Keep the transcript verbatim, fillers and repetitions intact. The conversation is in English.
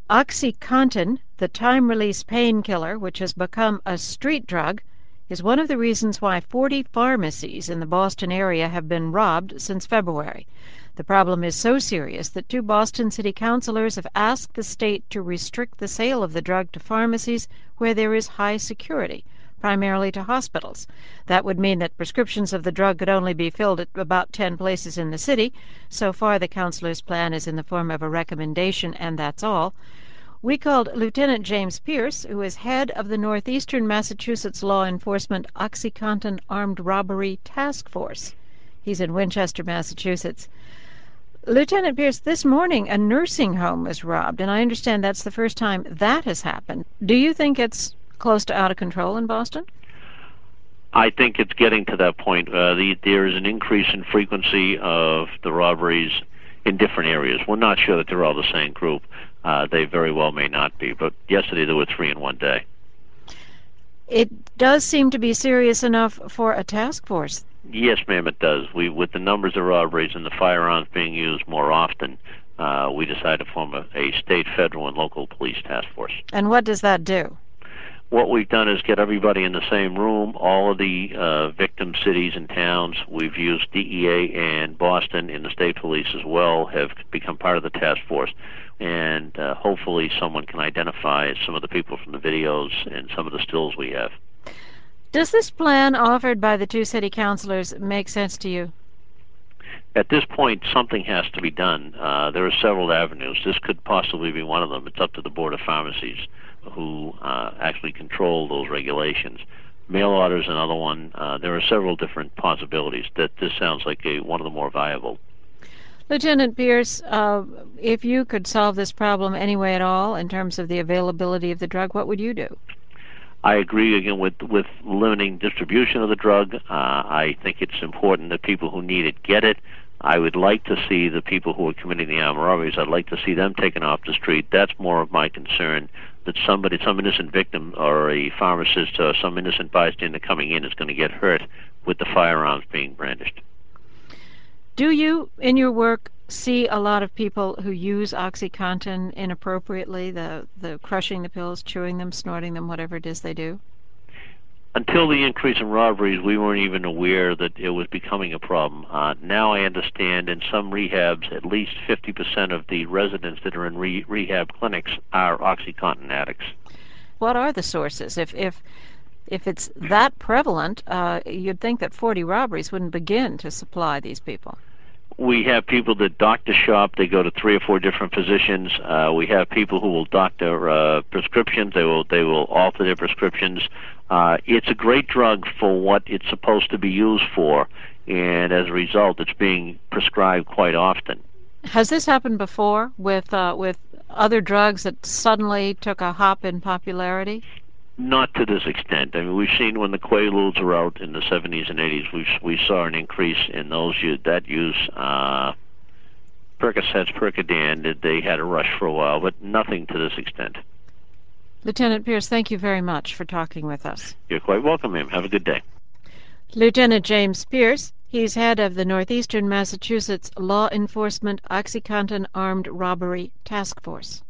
OxyContin, the time-release painkiller, which has become a street drug, is one of the reasons why forty pharmacies in the Boston area have been robbed since February. The problem is so serious that two Boston city councilors have asked the state to restrict the sale of the drug to pharmacies where there is high security, primarily to hospitals. That would mean that prescriptions of the drug could only be filled at about ten places in the city. So far, the councilor's plan is in the form of a recommendation, and that's all. We called Lieutenant James Pierce, who is head of the Northeastern Massachusetts Law Enforcement OxyContin Armed Robbery Task Force. He's in Winchester, Massachusetts. Lieutenant Pierce, this morning a nursing home was robbed, and I understand that's the first time that has happened. Do you think it's close to out of control in Boston? I think it's getting to that point. Uh, the, there is an increase in frequency of the robberies in different areas. We're not sure that they're all the same group. Uh, they very well may not be, but yesterday there were three in one day. It does seem to be serious enough for a task force. Yes, ma'am, it does. We, with the numbers of robberies and the firearms being used more often, uh, we decided to form a, a state, federal, and local police task force. And what does that do? What we've done is get everybody in the same room, all of the uh, victim cities and towns. We've used D E A and Boston and the state police as well have become part of the task force. And uh, hopefully someone can identify some of the people from the videos and some of the stills we have. Does this plan offered by the two city councilors make sense to you? At this point, something has to be done. Uh, there are several avenues. This could possibly be one of them. It's up to the Board of Pharmacies, who uh, actually control those regulations. Mail order is another one. Uh, there are several different possibilities. That this sounds like a, one of the more viable. Lieutenant Pierce, uh, if you could solve this problem any way at all in terms of the availability of the drug, what would you do? I agree again with with limiting distribution of the drug. Uh, I think it's important that people who need it get it. I would like to see the people who are committing the armed robberies, I'd like to see them taken off the street. That's more of my concern, that somebody, some innocent victim or a pharmacist or some innocent bystander coming in is going to get hurt with the firearms being brandished. Do you, in your work, see a lot of people who use OxyContin inappropriately, the, the crushing the pills, chewing them, snorting them, whatever it is they do? Until the increase in robberies, we weren't even aware that it was becoming a problem. Uh, now I understand in some rehabs, at least fifty percent of the residents that are in re- rehab clinics are OxyContin addicts. What are the sources? If if if it's that prevalent, uh, you'd think that forty robberies wouldn't begin to supply these people. We have people that doctor shop. They go to three or four different physicians. Uh, we have people who will doctor uh, prescriptions. They will they will alter their prescriptions. Uh, it's a great drug for what it's supposed to be used for, and as a result, it's being prescribed quite often. Has this happened before with uh, with other drugs that suddenly took a hop in popularity? Not to this extent. I mean, we've seen when the Quaaludes were out in the seventies and eighties, we we saw an increase in those that use. Uh, Percocets, Percodan, they had a rush for a while, but nothing to this extent. Lieutenant Pierce, thank you very much for talking with us. You're quite welcome, ma'am. Have a good day. Lieutenant James Pierce, he's head of the Northeastern Massachusetts Law Enforcement OxyContin Armed Robbery Task Force.